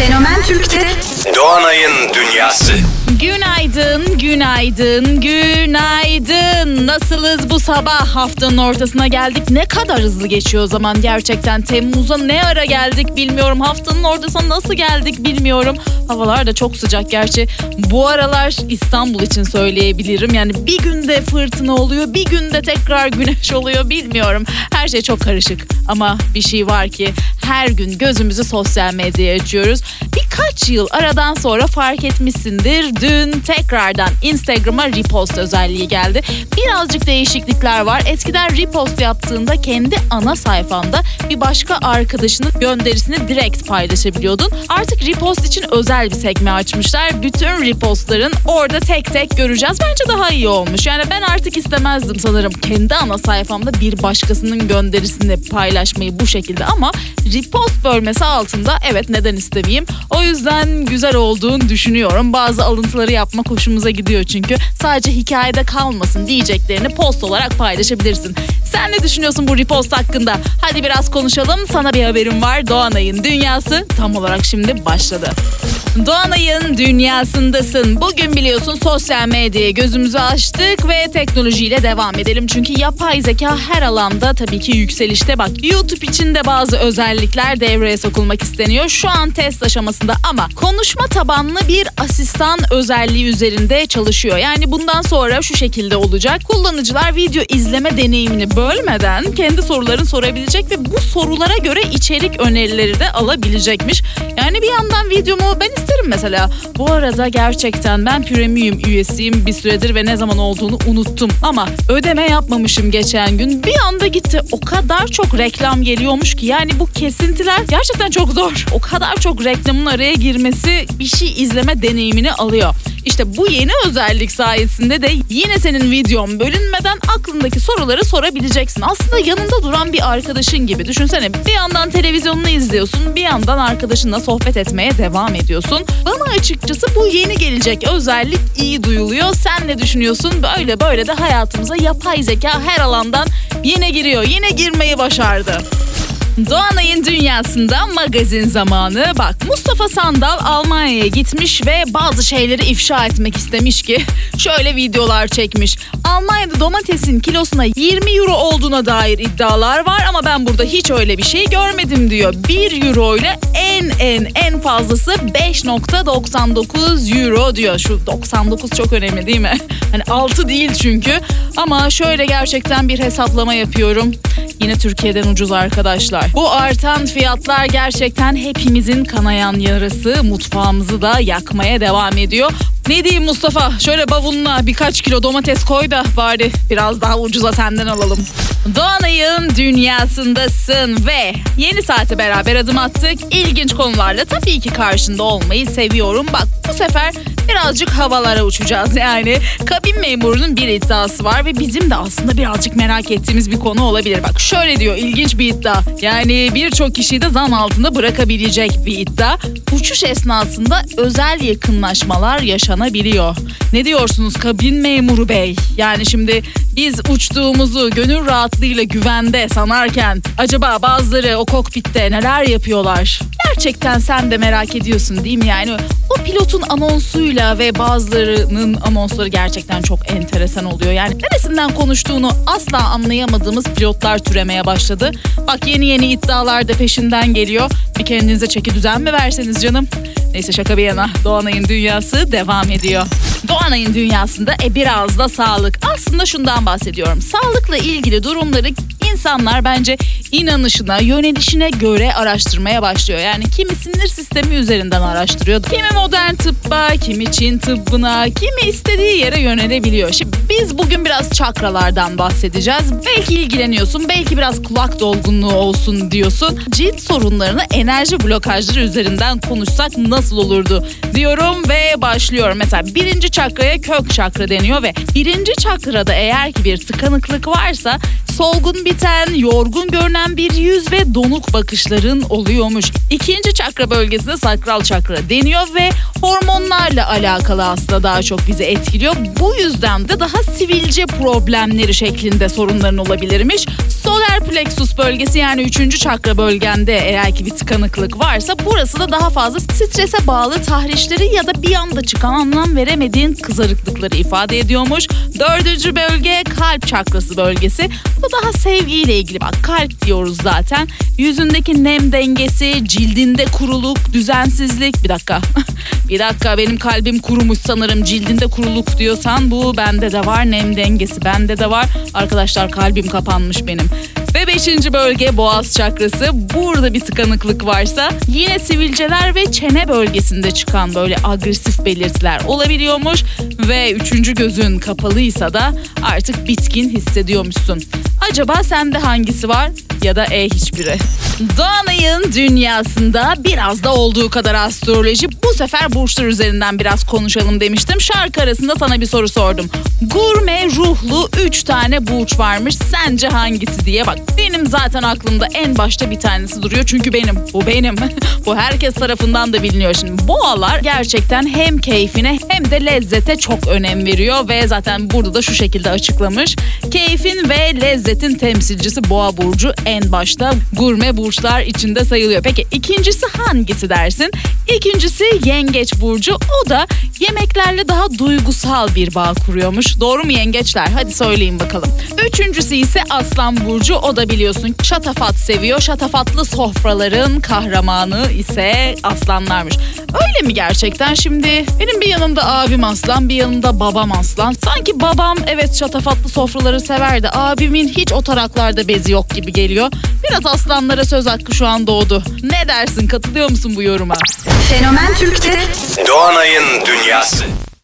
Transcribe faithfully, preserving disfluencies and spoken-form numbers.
Fenomen Türk'te Doğanay'ın Dünyası. Günaydın, günaydın, günaydın. Nasılız bu sabah? Haftanın ortasına geldik. Ne kadar hızlı geçiyor o zaman gerçekten. Temmuz'a ne ara geldik bilmiyorum. Haftanın ortasına nasıl geldik bilmiyorum. Havalar da çok sıcak gerçi. Bu aralar İstanbul için söyleyebilirim. Yani bir günde fırtına oluyor, bir günde tekrar güneş oluyor bilmiyorum. Her şey çok karışık. Ama bir şey var ki her gün gözümüzü sosyal medyaya açıyoruz. Birkaç yıl aradan sonra fark etmişsindir. Dün tekrardan Instagram'a repost özelliği geldi. Birazcık değişiklikler var. Eskiden repost yaptığında kendi ana sayfanda bir başka arkadaşının gönderisini direkt paylaşabiliyordun. Artık repost için özel bir sekme açmışlar. Bütün repostların orada tek tek göreceğiz. Bence daha iyi olmuş. Yani ben artık istemezdim sanırım kendi ana sayfamda bir başkasının gönderisini paylaşmayı bu şekilde, ama repost bölmesi altında evet, neden istemeyeyim. O yüzden güzel olduğunu düşünüyorum. Bazı alıntıları yapmak hoşumuza gidiyor çünkü. Sadece hikayede kalmasın diyeceklerini post olarak paylaşabilirsin. Sen ne düşünüyorsun bu repost hakkında? Hadi biraz konuşalım. Sana bir haberim var. Doğanay'ın Dünyası tam olarak şimdi başladı. Doğanay'ın Dünyası'ndasın. Bugün biliyorsun sosyal medyaya gözümüzü açtık ve teknolojiyle devam edelim. Çünkü yapay zeka her alanda tabii ki yükselişte. Bak, YouTube için de bazı özellikler devreye sokulmak isteniyor. Şu an test aşamasında ama konuşma tabanlı bir asistan özelliği üzerinde çalışıyor. Yani bundan sonra şu şekilde olacak. Kullanıcılar video izleme deneyimini bölmeden kendi sorularını sorabilecek ve bu sorulara göre içerik önerileri de alabilecekmiş. Yani bir yandan videomu ben isterim mesela. Bu arada gerçekten ben premium üyesiyim bir süredir ve ne zaman olduğunu unuttum. Ama ödeme yapmamışım geçen gün. Bir anda gitti. O kadar çok reklam geliyormuş ki, yani bu kesintiler gerçekten çok zor. O kadar çok reklamın araya girmesi bir şey izleme deneyimini alıyor. İşte bu yeni özellik sayesinde de yine senin videon bölünmeden aklındaki soruları sorabileceksin. Aslında yanında duran bir arkadaşın gibi. Düşünsene, bir yandan televizyonunu izliyorsun, bir yandan arkadaşınla sohbet etmeye devam ediyorsun. Bana açıkçası bu yeni gelecek özellik iyi duyuluyor. Sen ne düşünüyorsun? Böyle böyle de hayatımıza yapay zeka her alandan yine giriyor. Yine girmeyi başardı. Doğanay'ın Dünyası'nda magazin zamanı. Bak, Mustafa Sandal Almanya'ya gitmiş ve bazı şeyleri ifşa etmek istemiş ki şöyle videolar çekmiş. Almanya'da domatesin kilosuna yirmi euro olduğuna dair iddialar var ama ben burada hiç öyle bir şey görmedim diyor. bir euro ile en en en fazlası beş virgül doksan dokuz euro diyor. Şu doksan dokuz çok önemli değil mi? Hani altı değil çünkü. Ama şöyle gerçekten bir hesaplama yapıyorum. Yine Türkiye'den ucuz arkadaşlar. Bu artan fiyatlar gerçekten hepimizin kanayan yarası, mutfağımızı da yakmaya devam ediyor. Ne diyeyim Mustafa, şöyle bavuluna birkaç kilo domates koy da bari biraz daha ucuza senden alalım. Doğanay'ın Dünyası'ndasın ve yeni saate beraber adım attık. İlginç konularla tabii ki karşında olmayı seviyorum. Bak, bu sefer birazcık havalara uçacağız. Yani kabin memurunun bir iddiası var ve bizim de aslında birazcık merak ettiğimiz bir konu olabilir. Bak, şöyle diyor, ilginç bir iddia. Yani birçok kişiyi de zan altında bırakabilecek bir iddia. Uçuş esnasında özel yakınlaşmalar yaşanabiliyor. Ne diyorsunuz kabin memuru bey? Yani şimdi biz uçtuğumuzu gönül rahatlığıyla güvende sanarken acaba bazıları o kokpitte neler yapıyorlar? Gerçekten sen de merak ediyorsun değil mi? Yani o pilotun anonsuyla ve bazılarının anonsları gerçekten çok enteresan oluyor. Yani neresinden konuştuğunu asla anlayamadığımız pilotlar türemeye başladı. Bak, yeni yeni iddialar da peşinden geliyor. Bir kendinize çeki düzen mi verseniz canım? Neyse, şaka bir yana, Doğanay'ın Dünyası devam ediyor. Doğanay'ın Dünyası'nda e, biraz da sağlık. Aslında şundan bahsediyorum. Sağlıkla ilgili durumları insanlar bence inanışına, yönelişine göre araştırmaya başlıyor. Yani kimi sinir sistemi üzerinden araştırıyor. Kimi modern tıbba, kimi Çin tıbbına, kimi istediği yere yönelebiliyor. Şimdi biz bugün biraz çakralardan bahsedeceğiz. Belki ilgileniyorsun, belki biraz kulak dolgunluğu olsun diyorsun. Cilt sorunlarını enerji blokajları üzerinden konuşsak nasıl olurdu diyorum ve başlıyorum. Mesela birinci çakraya kök çakra deniyor ve birinci çakrada eğer ki bir tıkanıklık varsa solgun biten, yorgun görünen bir yüz ve donuk bakışların oluyormuş. İkinci çakra bölgesine sakral çakra deniyor ve hormonlarla alakalı aslında daha çok bizi etkiliyor. Bu yüzden de daha sivilce problemleri şeklinde sorunların olabilirmiş. Solar plexus bölgesi yani üçüncü çakra bölgende eğer ki bir tıkanıklık varsa burası da daha fazla strese bağlı tahrişleri ya da bir anda çıkan anlam veremediğin kızarıklıkları ifade ediyormuş. Dördüncü bölge kalp çakrası bölgesi. Bu daha sevgiyle ilgili, bak kalp diyoruz zaten. Yüzündeki nem dengesi, cildinde kuruluk, düzensizlik. Bir dakika. Bir dakika benim kalbim kurumuş sanırım, cildinde kuruluk diyorsan bu bende de var, nem dengesi bende de var. Arkadaşlar kalbim kapanmış benim. Ve beşinci bölge boğaz çakrası. Burada bir tıkanıklık varsa yine sivilceler ve çene bölgesinde çıkan böyle agresif belirtiler olabiliyormuş. Ve üçüncü gözün kapalıysa da artık bitkin hissediyormuşsun. Acaba sende hangisi var ya da e hiçbiri? Doğanay'ın dünyasında biraz da olduğu kadar astroloji. Bu sefer burçlar üzerinden biraz konuşalım demiştim. Şarkı arasında sana bir soru sordum. Gurme ruhlu üç tane burç varmış. Sence hangisi diye bak. Benim zaten aklımda en başta bir tanesi duruyor. Çünkü benim. Bu benim. Bu herkes tarafından da biliniyor şimdi. Boğalar gerçekten hem keyfine hem de lezzete çok önem veriyor. Ve zaten burada da şu şekilde açıklamış. Keyfin ve lezzetin temsilcisi boğa burcu en başta gurme burçlar içinde sayılıyor. Peki ikincisi hangisi dersin? İkincisi yengeç burcu. O da yemeklerle daha duygusal bir bağ kuruyormuş. Doğru mu yengeçler? Hadi söyleyin bakalım. Üçüncüsü ise aslan burcu. O da biliyorsun şatafat seviyor. Şatafatlı sofraların kahramanı ise aslanlarmış. Öyle mi gerçekten? Şimdi benim bir yanımda abim aslan, bir yanımda babam aslan. Sanki babam evet şatafatlı sofraları sever de abimin hiç o taraklarda bezi yok gibi geliyor. Biraz aslanlara söz hakkı şu an doğdu. Ne dersin? Katılıyor musun bu yoruma? Fenomen Türk'te Doğanay'ın dünyası.